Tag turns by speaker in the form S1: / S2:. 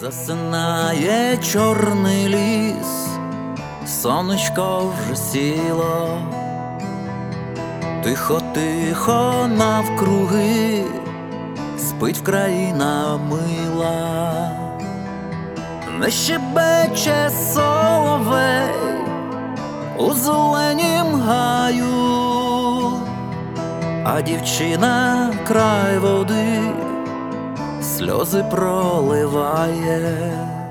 S1: Засинає чорний ліс, сонечко вже сіло, тихо-тихо навкруги спить країна мила, не щебече соловей у зеленім гаю, а дівчина край води сльози проливає.